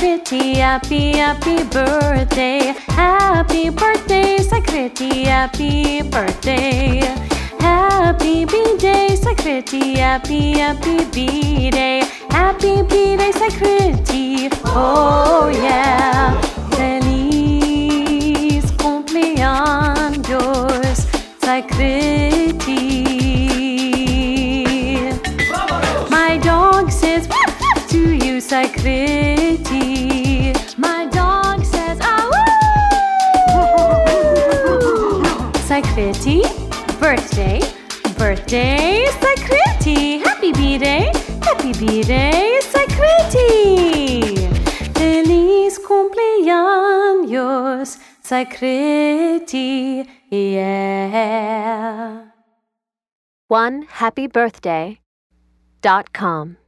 Sakriti, happy birthday. Happy birthday, Sakriti, happy birthday. Happy B-Day, Sakriti, happy B-Day. Happy B-Day, Sakriti, oh yeah. Feliz cumpleaños, Sakriti. My dog says woof, woof to you, Sakriti. My dog says awoo. Sakriti, birthday, birthday, Sakriti. Happy B-Day, Sakriti. Feliz cumpleaños, Sakriti, yeah. OneHappyBirthday.com